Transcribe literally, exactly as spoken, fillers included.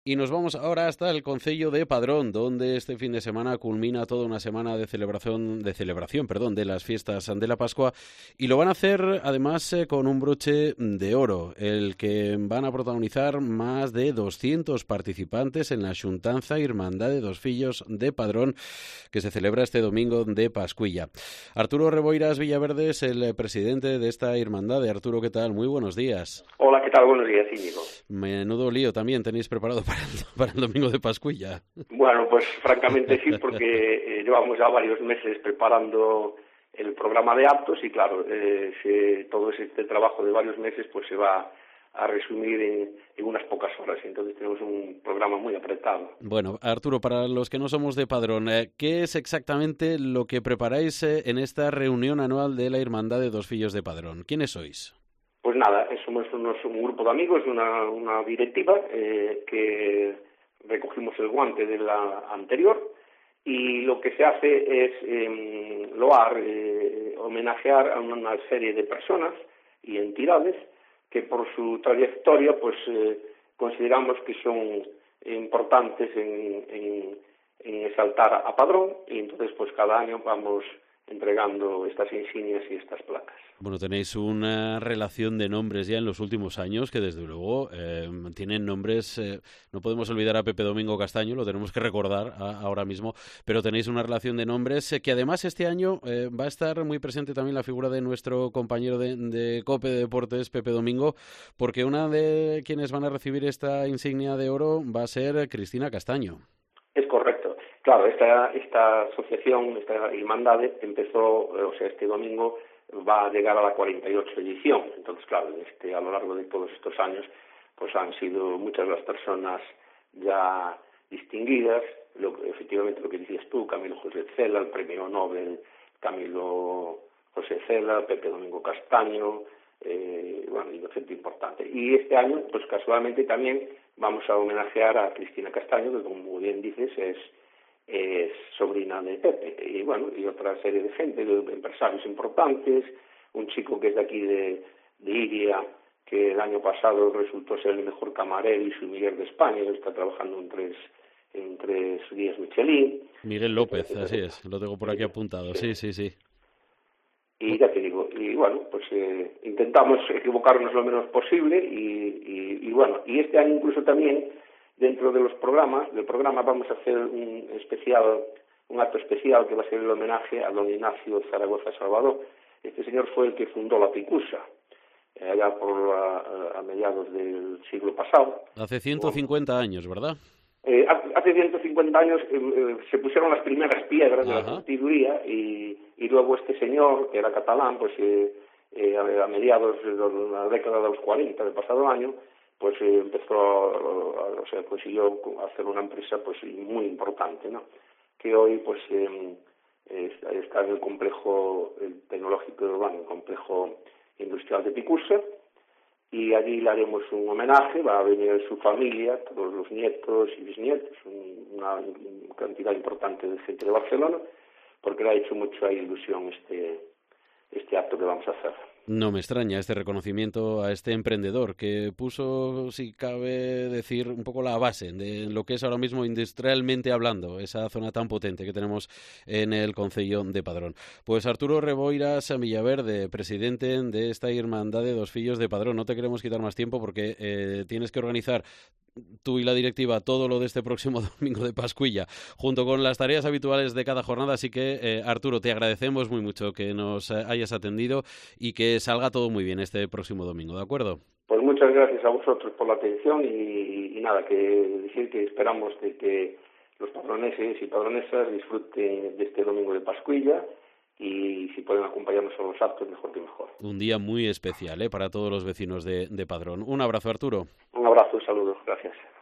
Y nos vamos ahora hasta el concello de Padrón, donde este fin de semana culmina toda una semana de celebración, de celebración, perdón, de las fiestas de la Pascua, y lo van a hacer además eh, con un broche de oro, el que van a protagonizar más de doscientos participantes en la Xuntanza Irmandade de dos Fillos de Padrón, que se celebra este domingo de Pascuilla. Arturo Reboiras Villaverde es el presidente de esta Irmandade. Arturo, ¿qué tal? Muy buenos días. Hola, ¿qué tal? Buenos días, Íñigo. Menudo lío también tenéis preparado para el, para el domingo de Pascuilla. Bueno, pues francamente sí, porque eh, llevamos ya varios meses preparando el programa de actos y claro, eh, se, todo este trabajo de varios meses pues se va a resumir en, en unas pocas horas, entonces tenemos un programa muy apretado. Bueno, Arturo, para los que no somos de Padrón, eh, ¿qué es exactamente lo que preparáis eh, en esta reunión anual de la Irmandade de dos Fillos de Padrón? ¿Quiénes sois? Pues nada, somos unos, un grupo de amigos, una, una directiva eh, que recogimos el guante de la anterior y lo que se hace es eh, loar, eh, homenajear a una serie de personas y entidades que por su trayectoria pues eh, consideramos que son importantes en, en, en exaltar a Padrón y entonces pues cada año vamos entregando estas insignias y estas placas. Bueno, tenéis una relación de nombres ya en los últimos años que desde luego eh, tienen nombres, eh, no podemos olvidar a Pepe Domingo Castaño, lo tenemos que recordar a, ahora mismo, pero tenéis una relación de nombres eh, que además este año eh, va a estar muy presente también la figura de nuestro compañero de, de COPE de Deportes, Pepe Domingo, porque una de quienes van a recibir esta insignia de oro va a ser Cristina Castaño. Es correcto. Claro, esta, esta asociación, esta Irmandade, empezó, o sea, este domingo va a llegar a la cuarenta y ocho edición. Entonces, claro, este, a lo largo de todos estos años, pues han sido muchas las personas ya distinguidas. Lo, efectivamente, lo que decías tú, Camilo José Cela, el premio Nobel Camilo José Cela, Pepe Domingo Castaño, eh, bueno, y gente importante. Y este año, pues casualmente también vamos a homenajear a Cristina Castaño, que como bien dices es es sobrina de Pepe, y bueno, y otra serie de gente, de empresarios importantes, un chico que es de aquí de, de Iria, que el año pasado resultó ser el mejor camarero y sumiller de España, que está trabajando en tres, en tres días Michelin. Miguel López, así es, lo tengo por aquí apuntado, sí, sí, sí. Y ya te digo, y bueno, pues eh, intentamos equivocarnos lo menos posible y, y, y bueno, y este año incluso también dentro de los programas, del programa vamos a hacer un especial, un acto especial que va a ser el homenaje a don Ignacio Zaragoza Salvador. Este señor fue el que fundó la Picusa, eh, allá por a, a mediados del siglo pasado. Hace ciento cincuenta bueno, años, ¿verdad? Eh, hace ciento cincuenta años eh, eh, se pusieron las primeras piedras de Ajá. la constituía y, y luego este señor, que era catalán, pues eh, eh, a, a mediados de la década de los cuarenta del pasado año, pues eh, empezó, o sea, consiguió hacer una empresa pues muy importante, ¿no? Que hoy pues eh, está en el complejo el tecnológico urbano, el complejo industrial de Picusa, y allí le haremos un homenaje, va a venir su familia, todos los nietos y bisnietos, una cantidad importante de gente de Barcelona, porque le ha hecho mucha ilusión este, este acto que vamos a hacer. No me extraña este reconocimiento a este emprendedor que puso, si cabe decir, un poco la base de lo que es ahora mismo industrialmente hablando, esa zona tan potente que tenemos en el concello de Padrón. Pues Arturo Reboiras Villaverde, presidente de esta Irmandade de dos Fillos de Padrón. No te queremos quitar más tiempo porque eh, tienes que organizar tú y la directiva todo lo de este próximo domingo de Pascuilla, junto con las tareas habituales de cada jornada. Así que, eh, Arturo, te agradecemos muy mucho que nos hayas atendido y que salga todo muy bien este próximo domingo, ¿de acuerdo? Pues muchas gracias a vosotros por la atención y, y nada, que decir que esperamos de que los padroneses y padronesas disfruten de este domingo de Pascuilla y si pueden acompañarnos a los actos, mejor que mejor. Un día muy especial, ¿eh?, para todos los vecinos de, de Padrón. Un abrazo, Arturo. Un abrazo, un saludo, gracias.